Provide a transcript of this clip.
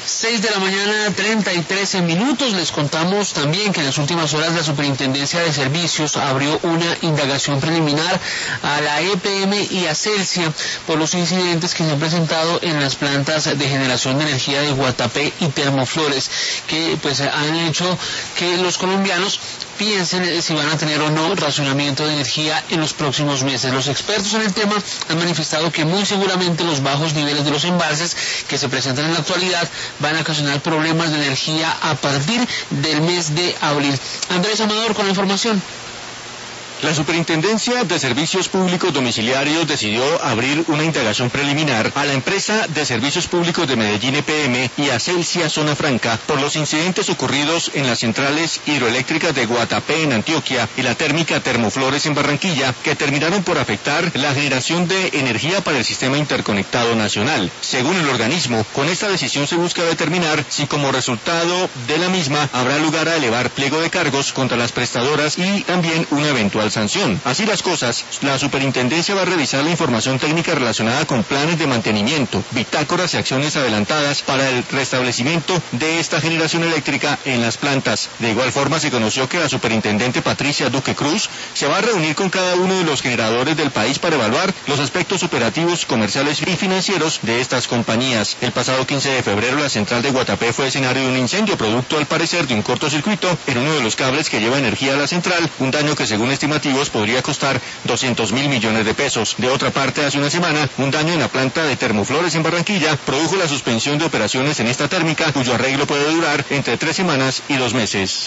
6 de la mañana, 33 minutos. Les contamos también que en las últimas horas la Superintendencia de Servicios abrió una indagación preliminar a la EPM y a Celsia por los incidentes que se han presentado en las plantas de generación de energía de Guatapé y Termoflores, que pues han hecho que los colombianos piensen si van a tener o no racionamiento de energía en los próximos meses. Los expertos en el tema han manifestado que muy seguramente los bajos niveles de los embalses que se presentan en la actualidad van a ocasionar problemas de energía a partir del mes de abril. Andrés Amador con la información. La Superintendencia de Servicios Públicos Domiciliarios decidió abrir una indagación preliminar a la empresa de Servicios Públicos de Medellín EPM y a Celsia Zona Franca por los incidentes ocurridos en las centrales hidroeléctricas de Guatapé en Antioquia y la térmica Termoflores en Barranquilla, que terminaron por afectar la generación de energía para el sistema interconectado nacional. Según el organismo, con esta decisión se busca determinar si como resultado de la misma habrá lugar a elevar pliego de cargos contra las prestadoras y también una eventual sanción. Así las cosas, la Superintendencia va a revisar la información técnica relacionada con planes de mantenimiento, bitácoras y acciones adelantadas para el restablecimiento de esta generación eléctrica en las plantas. De igual forma, se conoció que la Superintendente Patricia Duque Cruz se va a reunir con cada uno de los generadores del país para evaluar los aspectos operativos, comerciales y financieros de estas compañías. El pasado 15 de febrero, la central de Guatapé fue escenario de un incendio, producto al parecer de un cortocircuito en uno de los cables que lleva energía a la central, un daño que según estimativos podría costar 200.000 millones de pesos. De otra parte, hace una semana, un daño en la planta de Termoflores en Barranquilla produjo la suspensión de operaciones en esta térmica, cuyo arreglo puede durar entre 3 semanas y 2 meses.